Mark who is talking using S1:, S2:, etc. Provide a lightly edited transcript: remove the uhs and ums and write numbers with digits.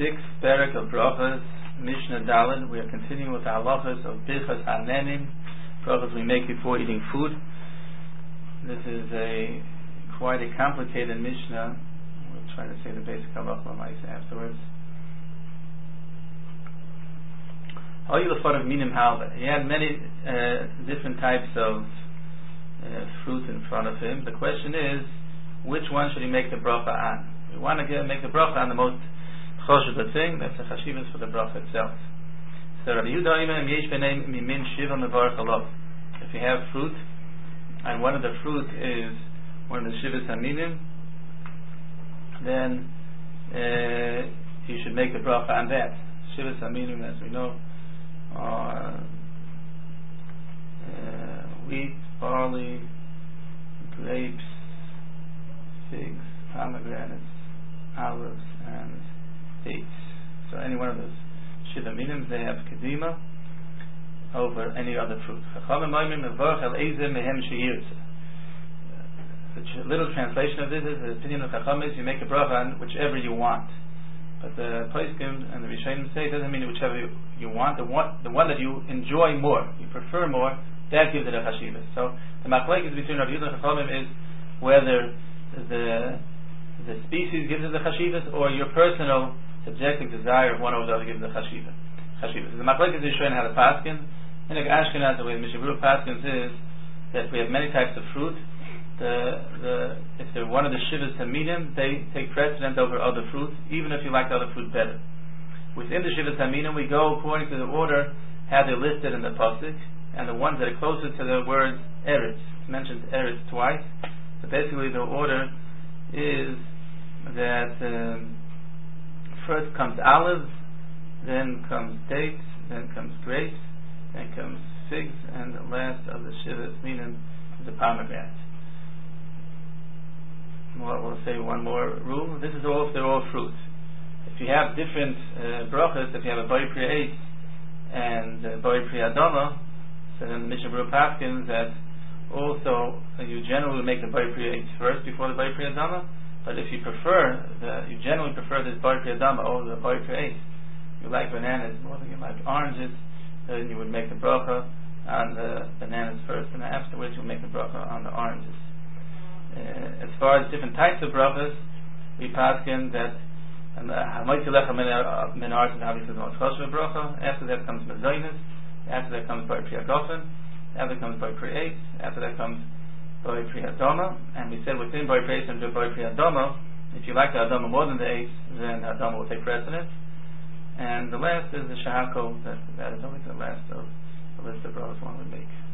S1: sixth parak of brachas, Mishnah Daled. We are continuing with the halachas of Birchas Hanenim, brachas we make before eating food. This is quite a complicated Mishnah. We'll try to say the basic halacha afterwards. He had many different types of fruit in front of him. The question is, which one should he make the bracha on? We want to make the bracha on the most choshev thing. That's the chashivas for the bracha itself. So Rabbi Yehuda if you have fruit, and one of the fruit is one of the shivas haminim, then you should make the bracha on that. Shivas haminim, as we know, are wheat, barley, grapes, figs, pomegranates, olives, and dates. So any one of those shiva minim, they have kedima over any other fruit. The little translation of this is the opinion of Chacham is you make a bracha on whichever you want. But the Poskim and the Rishonim say it doesn't mean whichever you want. The one that you enjoy more, you prefer more, that gives it a chashivas. So the machlekes between Rabbi Yehuda and Chachamim is whether the species gives it the chashivas or your personal subjective desire of one over the other gives it the chashivas. The machlekes is showing how the paskin. In the Ashkenaz, the way the Mishnah Berurah paskins is that we have many types of fruit. If they're one of the shivas haminim, they take precedent over other fruits, even if you like the other fruit better. Within the shivas haminim, we go according to the order how they're listed in the pasuk, and the ones that are closer to the word eretz. It's mentioned eretz twice. So basically, the order is that first comes olives, then comes dates, then comes grapes, then comes figs, and the last of the shivas haminim is the pomegranate. We'll say one more rule. This is all if they're all fruits. If you have different brachas, if you have a boi pri eitz and boi pri adama, so then the Mishnah Berurah paskins that also you generally make the boi pri eitz first before the boi pri adama. But if you you generally prefer this boi pri adama over the boi pri eitz, you like bananas more than you like oranges, then you would make the bracha on the bananas first, and afterwards you'll make the bracha on the oranges. As far as different types of brachas, we paskin that Hamoitzi Lecha Min Haaretz is obviously the most choshev bracha. After that comes Mazonis. After that comes Boi Pri Hagafen. After that comes Boi Pri Eitz. After that comes Boi Pri Adama. And we said within Boi Pri Eitz and Boi Pri Adama, if you like the Adama more than the Eitz, then Adama will take precedence. And the last is the Shahako. That is always the last of the list of brachas one would make.